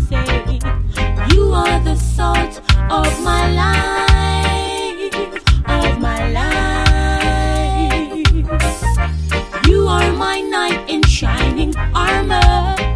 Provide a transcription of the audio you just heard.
say, you are the salt of my life, of my life. You are my knight in shining armor.